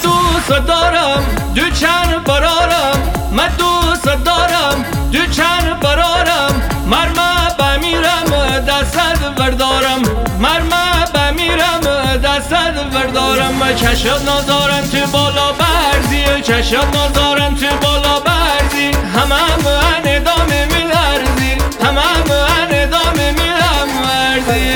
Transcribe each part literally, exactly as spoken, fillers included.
دوست دارم دو چند برارم، من دوست دارم دو چند برارم، مرمه بمیرم دستت بردارم، مرمه بمیرم دستت بردارم. چشت نازارم تو بالا برزی، چشت نازارم تو بالا برزی، همه هم ادامه میلرزی، همه هم ادامه میلرزی.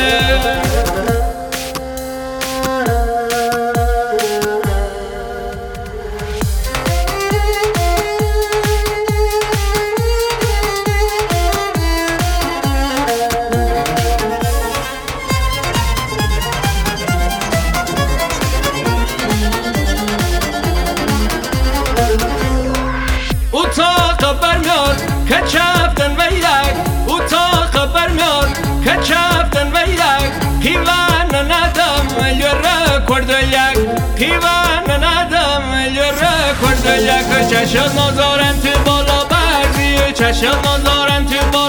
اتاق برمیاد که چفتن و یک، اتاق برمیاد که چفتن و یک، پیوان ندم لیره کرد یک، پیوان ندم لیره کرد یک. چشم نازارم تو بالا برزی، چشم نازارم تو بالا